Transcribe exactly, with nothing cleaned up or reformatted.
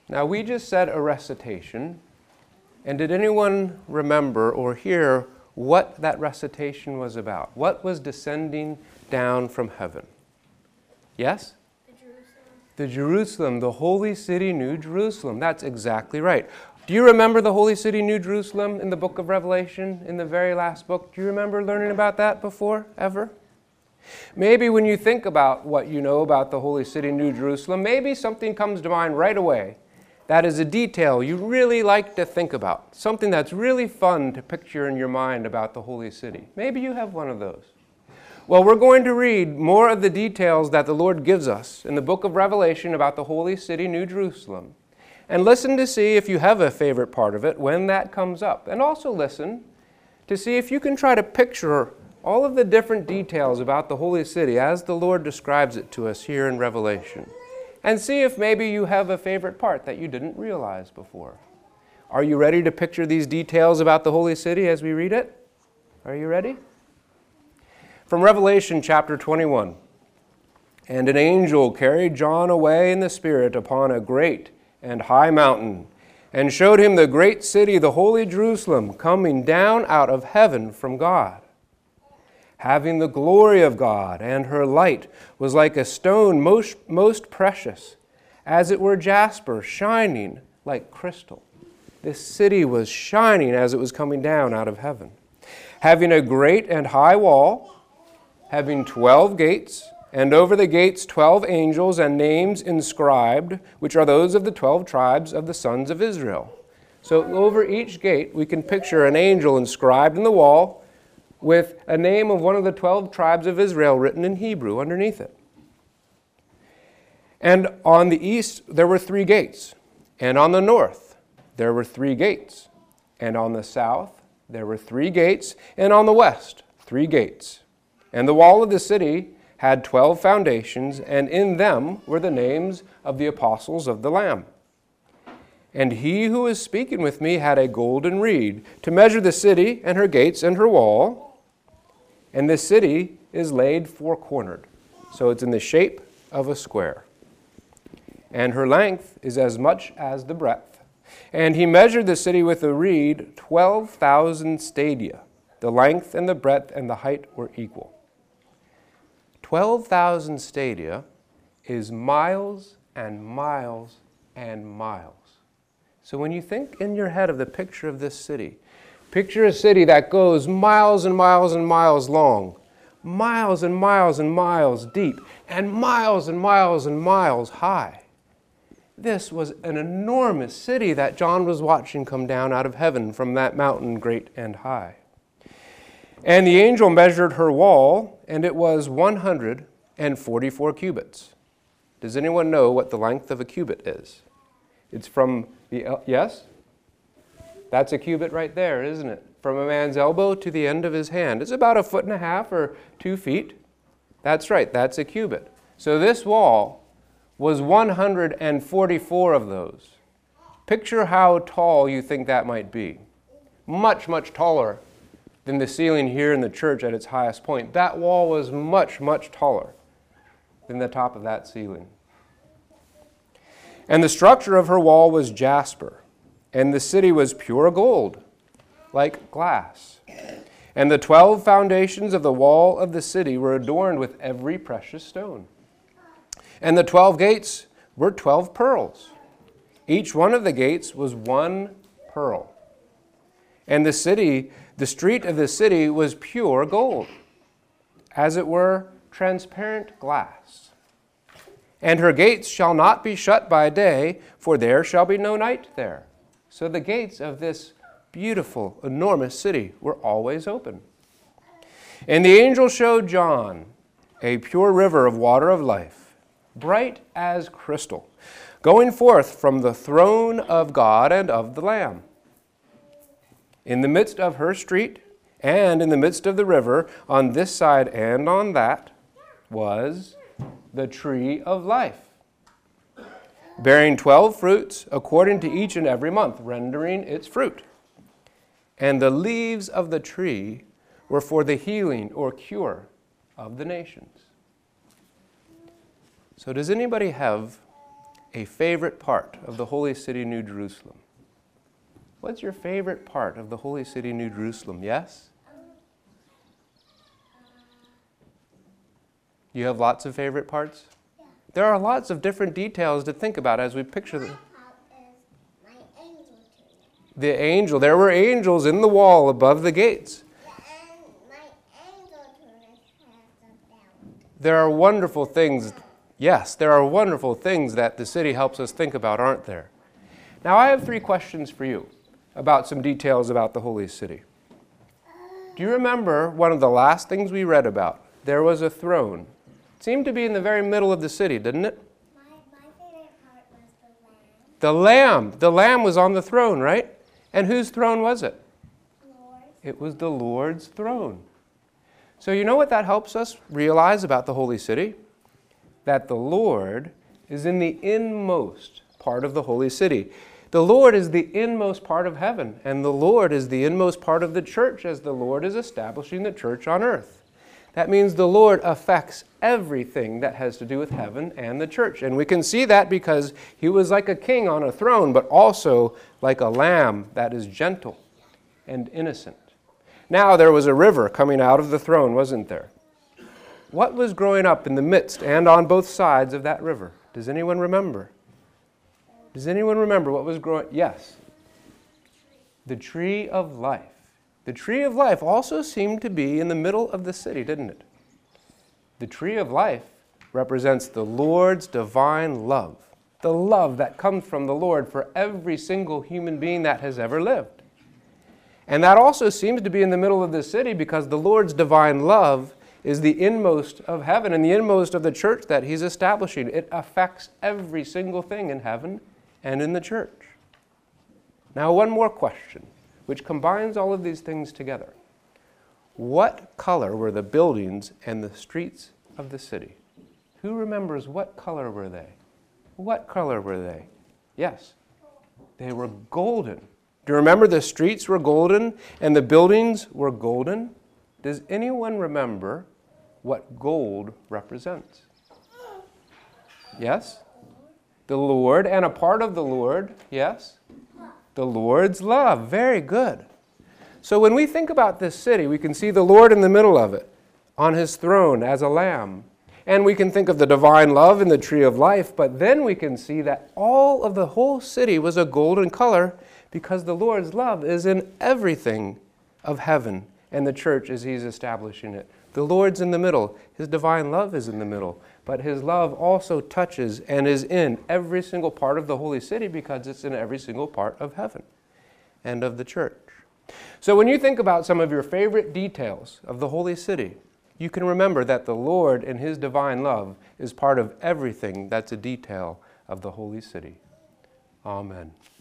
Now, we just said a recitation, and did anyone remember or hear what that recitation was about? What was descending down from heaven? Yes? The Jerusalem. The Jerusalem, the holy city, New Jerusalem. That's exactly right. Do you remember the holy city, New Jerusalem in the book of Revelation, in the very last book? Do you remember learning about that before, ever? Maybe when you think about what you know about the holy city, New Jerusalem, maybe something comes to mind right away. That is a detail you really like to think about, something that's really fun to picture in your mind about the holy city. Maybe you have one of those. Well, we're going to read more of the details that the Lord gives us in the book of Revelation about the holy city, New Jerusalem. And listen to see if you have a favorite part of it when that comes up. And also listen to see if you can try to picture all of the different details about the holy city as the Lord describes it to us here in Revelation. And see if maybe you have a favorite part that you didn't realize before. Are you ready to picture these details about the holy city as we read it? Are you ready? From Revelation chapter twenty-one. And an angel carried John away in the Spirit upon a great and high mountain, and showed him the great city, the holy Jerusalem, coming down out of heaven from God, having the glory of God, and her light was like a stone most, most precious, as it were jasper, shining like crystal. This city was shining as it was coming down out of heaven, having a great and high wall, having twelve gates, and over the gates twelve angels and names inscribed, which are those of the twelve tribes of the sons of Israel. So over each gate we can picture an angel inscribed in the wall with a name of one of the twelve tribes of Israel written in Hebrew underneath it. And on the east there were three gates, and on the north there were three gates, and on the south there were three gates, and on the west three gates. And the wall of the city had twelve foundations, and in them were the names of the apostles of the Lamb. And he who was speaking with me had a golden reed to measure the city and her gates and her wall. And this city is laid four-cornered, so it's in the shape of a square. And her length is as much as the breadth. And he measured the city with a reed, twelve thousand stadia. The length and the breadth and the height were equal. twelve thousand stadia is miles and miles and miles. So when you think in your head of the picture of this city, picture a city that goes miles and miles and miles long, miles and miles and miles deep, and miles and miles and miles high. This was an enormous city that John was watching come down out of heaven from that mountain great and high. And the angel measured her wall, and it was one hundred forty-four cubits. Does anyone know what the length of a cubit is? It's from the, yes? That's a cubit right there, isn't it? From a man's elbow to the end of his hand. It's about a foot and a half or two feet. That's right, that's a cubit. So this wall was one hundred forty-four of those. Picture how tall you think that might be. Much, much taller than the ceiling here in the church at its highest point. That wall was much, much taller than the top of that ceiling. And the structure of her wall was jasper, and the city was pure gold, like glass. And the twelve foundations of the wall of the city were adorned with every precious stone. And the twelve gates were twelve pearls. Each one of the gates was one pearl. And the city, the street of the city was pure gold, as it were transparent glass. And her gates shall not be shut by day, for there shall be no night there. So the gates of this beautiful, enormous city were always open. And the angel showed John a pure river of water of life, bright as crystal, going forth from the throne of God and of the Lamb. In the midst of her street, and in the midst of the river, on this side and on that, was the tree of life, bearing twelve fruits according to each and every month, rendering its fruit. And the leaves of the tree were for the healing or cure of the nations. So does anybody have a favorite part of the holy city, New Jerusalem? What's your favorite part of the holy city, New Jerusalem? Yes? You have lots of favorite parts? Yeah. There are lots of different details to think about as we picture them. My angel tunic. The angel, there were angels in the wall above the gates. Yeah, and my angel tunic has a belt. There are wonderful things, yes, there are wonderful things that the city helps us think about, aren't there? Now I have three questions for you about some details about the holy city. Do you remember one of the last things we read about? There was a throne. It seemed to be in the very middle of the city, didn't it? My, my favorite part was the lamb. The lamb. The lamb was on the throne, right? And whose throne was it? Lord. It was the Lord's throne. So you know what that helps us realize about the holy city? That the Lord is in the inmost part of the holy city. The Lord is the inmost part of heaven, and the Lord is the inmost part of the church as the Lord is establishing the church on earth. That means the Lord affects everything that has to do with heaven and the church. And we can see that because he was like a king on a throne, but also like a lamb that is gentle and innocent. Now there was a river coming out of the throne, wasn't there? What was growing up in the midst and on both sides of that river? Does anyone remember? Does anyone remember what was growing? Yes. The tree of life. The tree of life also seemed to be in the middle of the city, didn't it? The tree of life represents the Lord's divine love, the love that comes from the Lord for every single human being that has ever lived. And that also seems to be in the middle of the city because the Lord's divine love is the inmost of heaven and the inmost of the church that he's establishing. It affects every single thing in heaven and in the church. Now, one more question, which combines all of these things together. What color were the buildings and the streets of the city? Who remembers what color were they? What color were they? Yes, they were golden. Do you remember the streets were golden and the buildings were golden? Does anyone remember what gold represents? Yes? The Lord, and a part of the Lord, yes? The Lord's love. Very good. So when we think about this city, we can see the Lord in the middle of it, on his throne as a lamb. And we can think of the divine love in the tree of life, but then we can see that all of the whole city was a golden color because the Lord's love is in everything of heaven and the church as he's establishing it. The Lord's in the middle. His divine love is in the middle. But his love also touches and is in every single part of the holy city because it's in every single part of heaven and of the church. So when you think about some of your favorite details of the holy city, you can remember that the Lord in his divine love is part of everything that's a detail of the holy city. Amen.